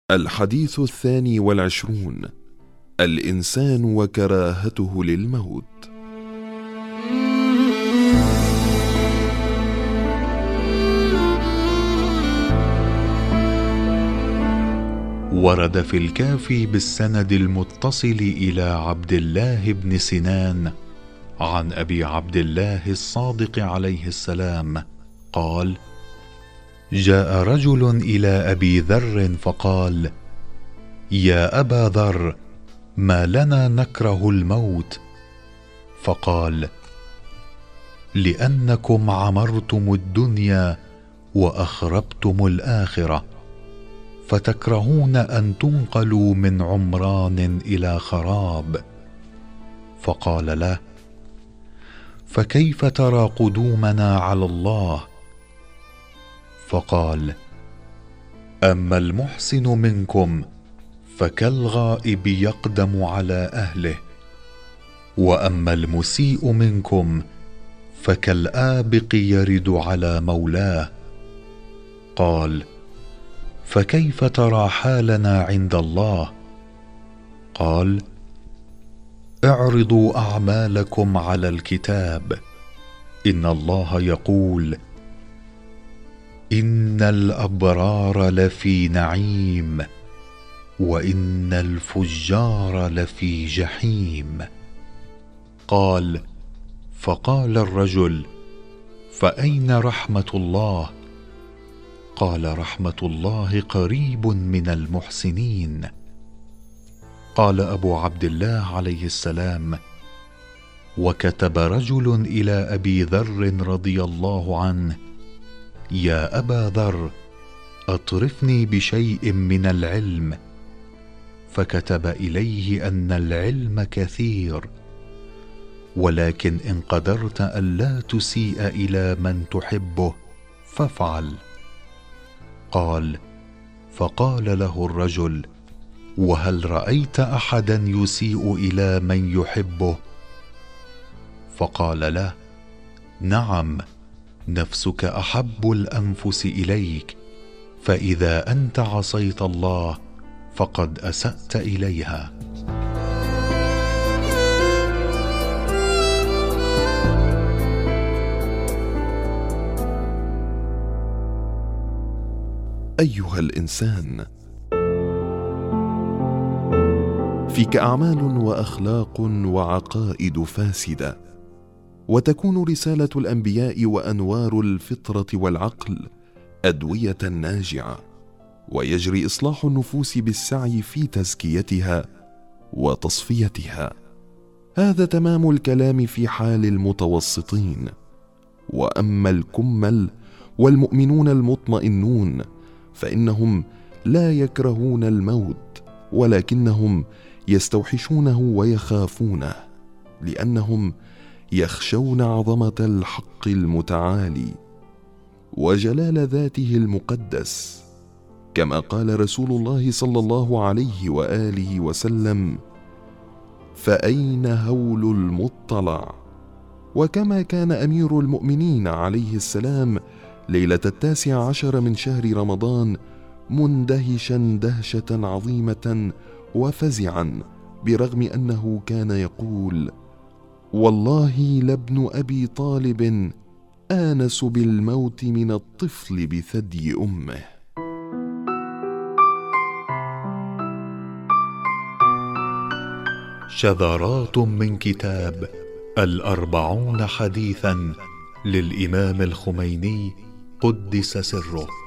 الحديث 22. الإنسان وكراهته للموت. ورد في الكافي بالسند المتصل إلى عبد الله بن سنان عن أبي عبد الله الصادق عليه السلام قال: جاء رجل إلى أبي ذر فقال: يا أبا ذر، ما لنا نكره الموت؟ فقال: لأنكم عمرتم الدنيا وأخربتم الآخرة، فتكرهون أن تنقلوا من عمران إلى خراب. فقال له: فكيف ترى قدومنا على الله؟ فقال: أما المحسن منكم فكالغائب يقدم على أهله، وأما المسيء منكم فكالآبق يرد على مولاه. قال: فكيف ترى حالنا عند الله؟ قال: اعرضوا أعمالكم على الكتاب، إن الله يقول: إن الأبرار لفي نعيم وإن الفجار لفي جحيم. قال: فقال الرجل: فأين رحمة الله؟ قال: رحمة الله قريب من المحسنين. قال أبو عبد الله عليه السلام: وكتب رجل إلى أبي ذر رضي الله عنه: يا أبا ذر، أطرفني بشيء من العلم. فكتب إليه أن العلم كثير، ولكن إن قدرت ألا تسيء إلى من تحبه فافعل. قال: فقال له الرجل: وهل رأيت أحدا يسيء إلى من يحبه؟ فقال له: نعم، نفسك أحب الأنفس إليك، فإذا أنت عصيت الله فقد أسأت إليها. أيها الإنسان، فيك أعمال وأخلاق وعقائد فاسدة، وتكون رسالة الأنبياء وأنوار الفطرة والعقل أدوية ناجعة، ويجري إصلاح النفوس بالسعي في تزكيتها وتصفيتها. هذا تمام الكلام في حال المتوسطين. وأما الكمل والمؤمنون المطمئنون فإنهم لا يكرهون الموت، ولكنهم يستوحشونه ويخافونه، لأنهم يخشون عظمة الحق المتعالي وجلال ذاته المقدس، كما قال رسول الله صلى الله عليه وآله وسلم: فأين هول المطلع؟ وكما كان أمير المؤمنين عليه السلام ليلة 19 من شهر رمضان مندهشا دهشة عظيمة وفزعا، برغم أنه كان يقول: والله لابن أبي طالب آنس بالموت من الطفل بثدي أمه. شذرات من كتاب 40 حديثا للإمام الخميني قدس سره.